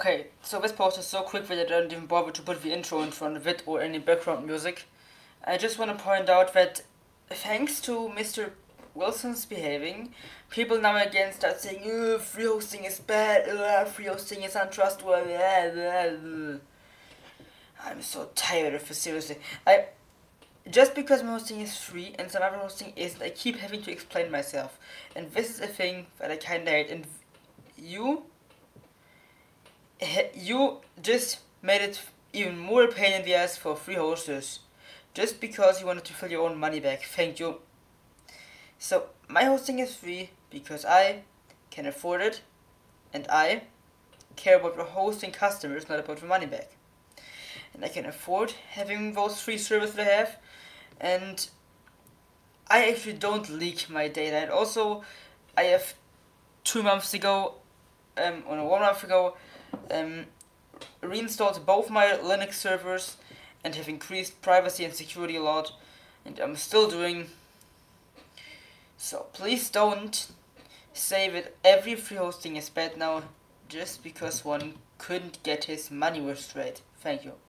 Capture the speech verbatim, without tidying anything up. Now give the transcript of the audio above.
Okay, so this post is so quick that I don't even bother to put the intro in front of it or any background music. I just want to point out that thanks to Mister Wilson's behaving, people now again start saying, "Ugh, free hosting is bad, ugh, free hosting is untrustworthy." Ugh, ugh, ugh." I'm so tired of this, seriously. I just because my hosting is free and some other hosting isn't, I keep having to explain myself. And this is a thing that I kinda hate. And you you just made it even more pain in the ass for free hosters, just because you wanted to fill your own money back. Thank you. So my hosting is free because I can afford it, and I care about the hosting customers, not about the money back. And I can afford having those free services I have, and I actually don't leak my data. And also, I have two months ago, um, or no, one month ago, um, reinstalled both my Linux servers and have increased privacy and security a lot, and I'm still doing. So please don't say that every free hosting is bad now just because one couldn't get his money worth straight. Thank you.